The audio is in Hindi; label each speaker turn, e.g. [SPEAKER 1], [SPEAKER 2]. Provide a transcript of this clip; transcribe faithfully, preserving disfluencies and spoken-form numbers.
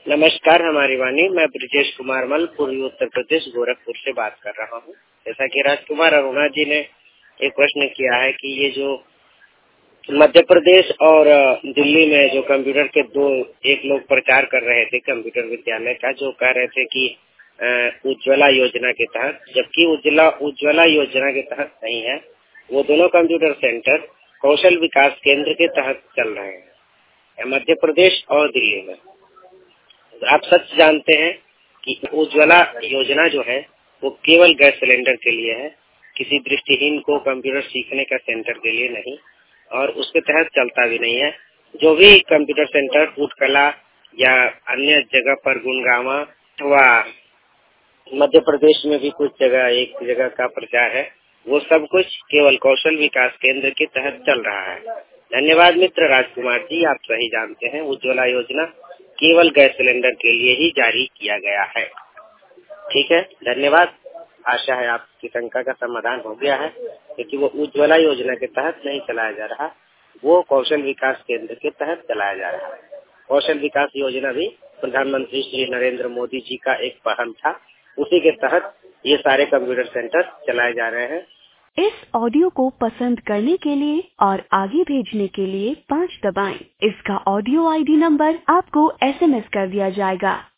[SPEAKER 1] नमस्कार, हमारी वाणी। मैं ब्रिजेश कुमार मल, पूर्वी उत्तर प्रदेश गोरखपुर से बात कर रहा हूँ। जैसा कि राजकुमार अरोड़ा जी ने एक प्रश्न किया है कि ये जो मध्य प्रदेश और दिल्ली में जो कंप्यूटर के दो एक लोग प्रचार कर रहे थे कंप्यूटर विद्यालय का, जो कह रहे थे कि उज्ज्वला योजना के तहत, जबकि उज्ज्वला उज्ज्वला योजना के तहत नहीं है। वो दोनों कंप्यूटर सेंटर कौशल विकास केंद्र के तहत चल रहे हैं मध्य प्रदेश और दिल्ली में। आप सच जानते हैं कि उज्ज्वला योजना जो है वो केवल गैस सिलेंडर के लिए है, किसी दृष्टिहीन को कंप्यूटर सीखने का सेंटर के लिए नहीं, और उसके तहत चलता भी नहीं है। जो भी कंप्यूटर सेंटर उत्कला या अन्य जगह पर गुड़गांव अथवा मध्य प्रदेश में भी कुछ जगह एक जगह का प्रचार है, वो सब कुछ केवल कौशल विकास केंद्र के तहत चल रहा है। धन्यवाद मित्र राजकुमार जी, आप सही जानते हैं उज्ज्वला योजना केवल गैस सिलेंडर के लिए ही जारी किया गया है। ठीक है, धन्यवाद। आशा है आपकी शंका का समाधान हो गया है, क्योंकि वो उज्ज्वला योजना के तहत नहीं चलाया जा रहा, वो कौशल विकास केंद्र के तहत चलाया जा रहा है। कौशल विकास योजना भी प्रधानमंत्री श्री नरेंद्र मोदी जी का एक पहल था, उसी के तहत ये सारे कंप्यूटर सेंटर चलाए जा रहे हैं।
[SPEAKER 2] इस ऑडियो को पसंद करने के लिए और आगे भेजने के लिए पाँच दबाएं। इसका ऑडियो आईडी नंबर आपको एसएमएस कर दिया जाएगा।